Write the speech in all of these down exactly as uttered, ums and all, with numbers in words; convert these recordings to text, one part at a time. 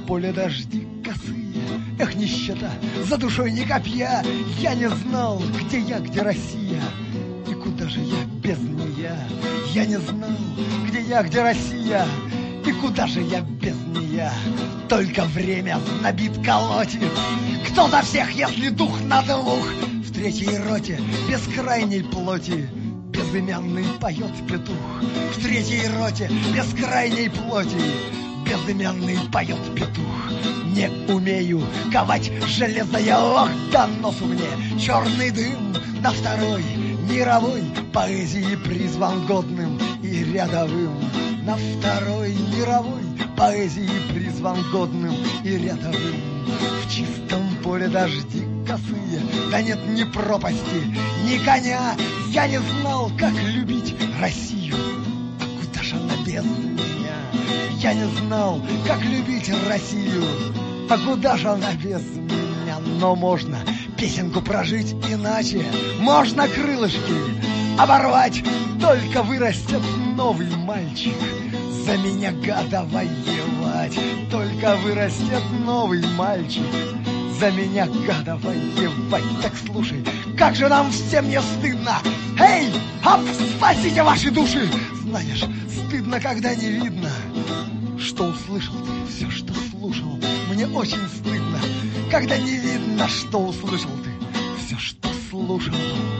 поле дожди косые. Эх, нищета, за душой ни копья. Я не знал, где я, где Россия. И куда же я без нея? Я не знал, где я, где Россия. И куда же я без нея? Только время набит колотит. Кто за всех, если дух на двух? В третьей роте бескрайней плоти безымянный поет петух. В третьей роте бескрайней плоти безымянный поет петух. Не умею ковать железо я, ох, да носу мне черный дым. На второй мировой поэзии призван годным и рядовым. На второй мировой поэзии призван годным и рядовым. В чистом поле дожди косые, да нет ни пропасти, ни коня. Я не знал, как любить Россию, а куда ж она без меня? Я не знал, как любить Россию, а куда же она без меня? Но можно песенку прожить иначе, можно крылышки оборвать, только вырастет новый мальчик за меня, гада, воевать. Только вырастет новый мальчик за меня, гада, воевать. Так слушай, как же нам всем не стыдно. Эй, ап, спасите ваши души. Знаешь, стыдно, когда не видно, что услышал ты, все, что слушал. Мне очень стыдно, когда не видно, что услышал ты, все, что слушал.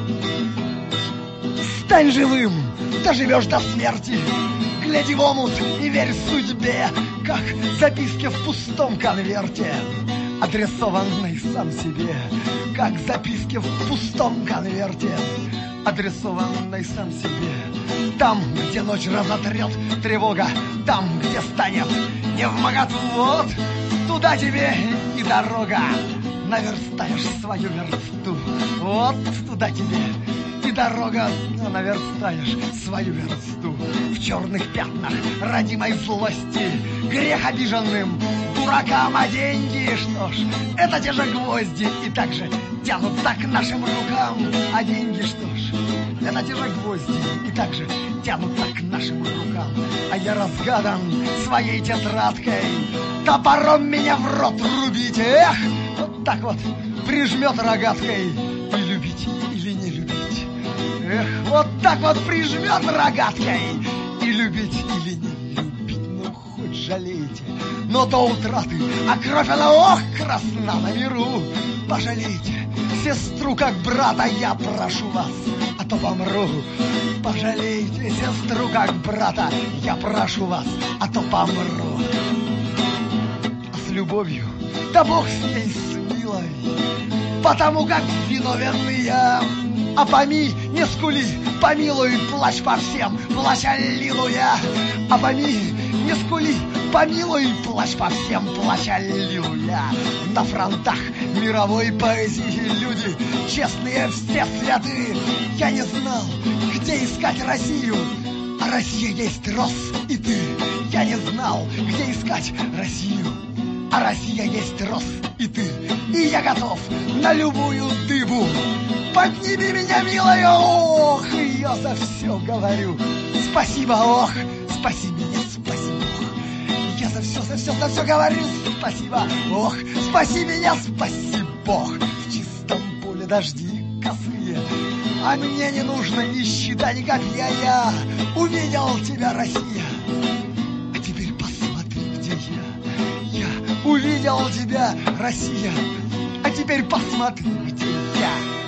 Стань живым, доживешь до смерти. Гляди в омут и верь судьбе, как записки в пустом конверте, адресованной сам себе. Как записки в пустом конверте, адресованной сам себе. Там, где ночь разотрет тревога, там, где станет невмоготу, вот туда тебе и дорога. Наверстаешь свою версту, вот туда тебе и дорога, наверстаешь свою версту. В черных пятнах родимой злости, грех обиженным дуракам, а деньги, что ж, это те же гвозди, и так же тянутся к нашим рукам. А деньги, что ж, это те же гвозди, и так же тянутся к нашим рукам. А я разгадан своей тетрадкой, топором меня в рот рубить. Эх, вот так вот прижмет рогаткой, и любить или не любить. Эх, вот так вот прижмет рогаткой, и любить или не любить. Ну, хоть жалейте, но до утраты, а кровь она, ох, красна на миру. Пожалейте сестру как брата, я прошу вас, а то помру. Пожалейте сестру как брата, я прошу вас, а то помру. А с любовью, да Бог с ней, с милой, потому как виновен я. А помилуй, не скули, помилуй, плачь по всем, плачь, аллилуйя. А помилуй, не скули, помилуй, плачь по всем, плачь, аллилуйя. На фронтах мировой поэзии люди, честные все святые. Я не знал, где искать Россию, а Россия есть Рос и ты. Я не знал, где искать Россию, а Россия есть Рос и ты. И я готов на любую дыбу. Подними меня, милая, ох, я за все говорю. Спасибо, ох, спаси меня, спаси Бог. Я за все, за все, за все говорю. Спасибо, ох, спаси меня, спаси Бог. В чистом поле дожди косые, а мне не нужно ни щита, ни копья. Я увидел тебя, Россия, а теперь посмотри, где я. Я увидел тебя, Россия, а теперь посмотри, где я.